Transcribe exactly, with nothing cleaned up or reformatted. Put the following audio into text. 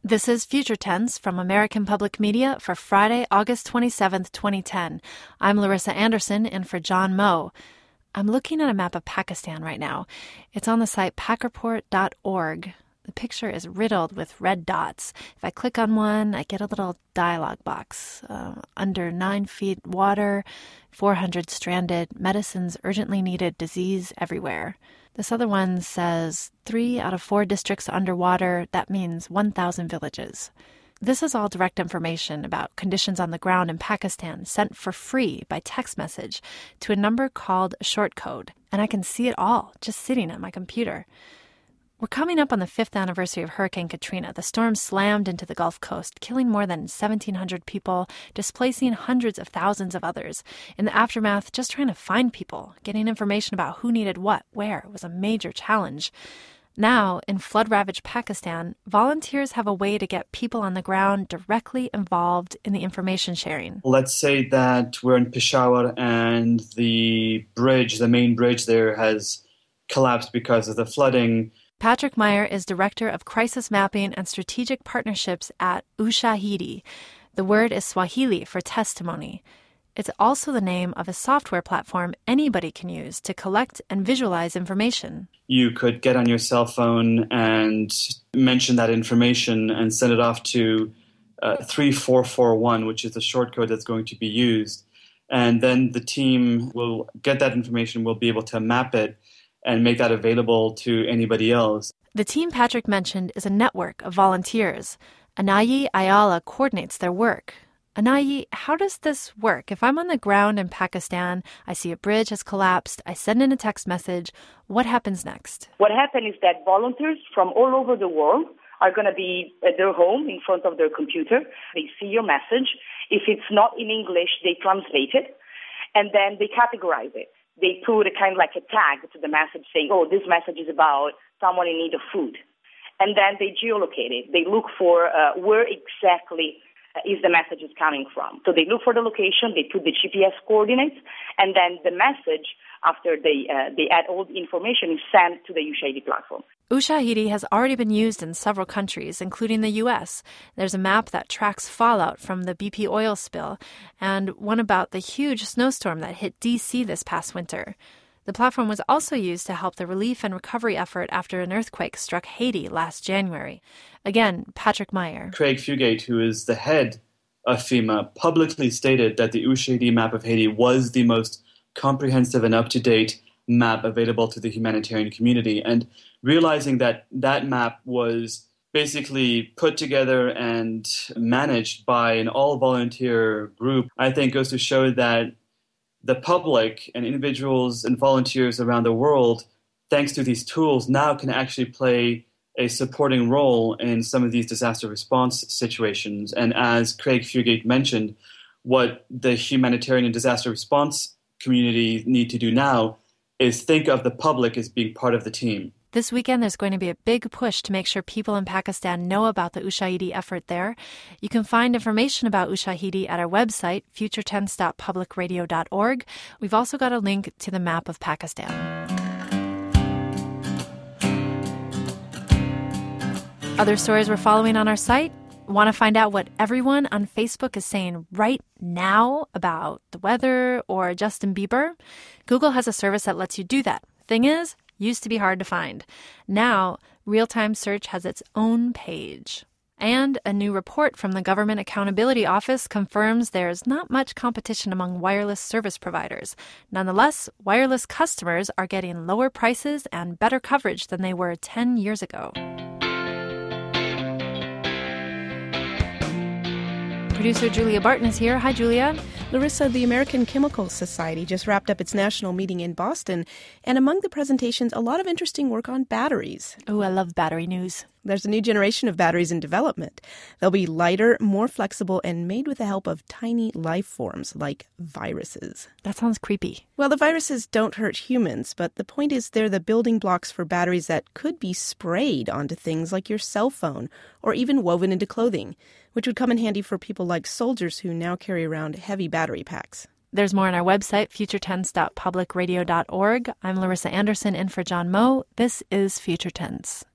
This is Future Tense from American Public Media for Friday, August twenty-seventh, twenty ten. I'm Larissa Anderson in for John Moe. I'm looking at a map of Pakistan right now. It's on the site pack report dot org. The picture is riddled with red dots. If I click on one, I get a little dialogue box. Uh, under nine feet water, four hundred stranded, medicines urgently needed, disease everywhere. This other one says three out of four districts underwater. That means one thousand villages. This is all direct information about conditions on the ground in Pakistan sent for free by text message to a number called Shortcode. And I can see it all just sitting at my computer. We're coming up on the fifth anniversary of Hurricane Katrina. The storm slammed into the Gulf Coast, killing more than seventeen hundred people, displacing hundreds of thousands of others. In the aftermath, just trying to find people, getting information about who needed what, where, was a major challenge. Now, in flood-ravaged Pakistan, volunteers have a way to get people on the ground directly involved in the information sharing. Let's say that we're in Peshawar and the bridge, the main bridge there, has collapsed because of the flooding. Patrick Meyer is Director of Crisis Mapping and Strategic Partnerships at Ushahidi. The word is Swahili for testimony. It's also the name of a software platform anybody can use to collect and visualize information. You could get on your cell phone and mention that information and send it off to uh, three four four one, which is the shortcode that's going to be used. And then the team will get that information, will be able to map it and make that available to anybody else. The team Patrick mentioned is a network of volunteers. Anayi Ayala coordinates their work. Anayi, how does this work? If I'm on the ground in Pakistan, I see a bridge has collapsed, I send in a text message, what happens next? What happens is that volunteers from all over the world are going to be at their home in front of their computer. They see your message. If it's not in English, they translate it, and then they categorize it. They put a kind of like a tag to the message saying, oh, this message is about someone in need of food. And then they geolocate it. They look for uh, where exactly is the message is coming from. So they look for the location, they put the G P S coordinates, and then the message, after they uh, they add all the information, is sent to the Ushahidi platform. Ushahidi has already been used in several countries, including the U S. There's a map that tracks fallout from the B P oil spill, and one about the huge snowstorm that hit D C this past winter. The platform was also used to help the relief and recovery effort after an earthquake struck Haiti last January. Again, Patrick Meyer. Craig Fugate, who is the head of FEMA, publicly stated that the Ushahidi map of Haiti was the most comprehensive and up-to-date map available to the humanitarian community. And realizing that that map was basically put together and managed by an all-volunteer group, I think goes to show that the public and individuals and volunteers around the world, thanks to these tools, now can actually play a supporting role in some of these disaster response situations. And as Craig Fugate mentioned, what the humanitarian and disaster response community need to do now is think of the public as being part of the team. This weekend, there's going to be a big push to make sure people in Pakistan know about the Ushahidi effort there. You can find information about Ushahidi at our website, future tense dot public radio dot org. We've also got a link to the map of Pakistan. Other stories we're following on our site? Want to find out what everyone on Facebook is saying right now about the weather or Justin Bieber? Google has a service that lets you do that. Thing is, used to be hard to find. Now, real-time search has its own page. And a new report from the Government Accountability Office confirms there's not much competition among wireless service providers. Nonetheless, wireless customers are getting lower prices and better coverage than they were ten years ago. Producer Julia Barton is here. Hi, Julia. Larissa, the American Chemical Society just wrapped up its national meeting in Boston, and among the presentations, a lot of interesting work on batteries. Oh, I love battery news. There's a new generation of batteries in development. They'll be lighter, more flexible, and made with the help of tiny life forms like viruses. That sounds creepy. Well, the viruses don't hurt humans, but the point is they're the building blocks for batteries that could be sprayed onto things like your cell phone or even woven into clothing, which would come in handy for people like soldiers who now carry around heavy battery packs. There's more on our website, future tense dot public radio dot org. I'm Larissa Anderson in for John Moe. This is Future Tense.